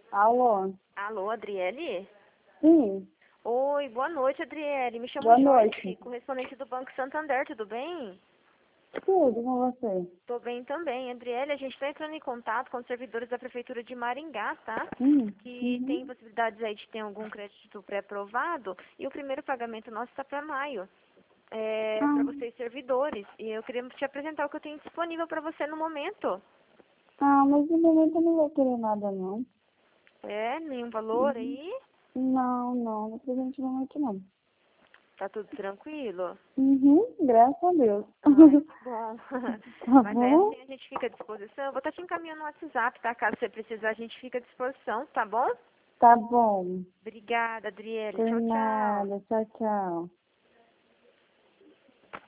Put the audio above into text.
Alô? Alô, Adriele? Sim, Oi, boa noite, Adriele. Me chamo boa Joyce, noite. correspondente do Banco Santander, tudo bem? Tudo com você? Tô bem também. Adriele, a gente está entrando em contato com os servidores da Prefeitura de Maringá, tá? Que tem Uhum. possibilidades aí de ter algum crédito pré-aprovado e o primeiro pagamento nosso está para maio. Para Ah, vocês servidores. E eu queria te apresentar o que eu tenho disponível para você no momento. mas no momento eu não vou querer nada, não. Nenhum valor Uhum. aí? Não, no presente momento não. Tá tudo tranquilo? Uhum, graças a Deus. Ai, que bom. Tá Mas aí bom? assim a gente fica à disposição. Eu vou estar te encaminhando no WhatsApp, tá? Caso você precisar, a gente fica à disposição, tá bom? Tá bom. Obrigada, Adriele. Por Tchau, tchau. nada. Tchau, tchau.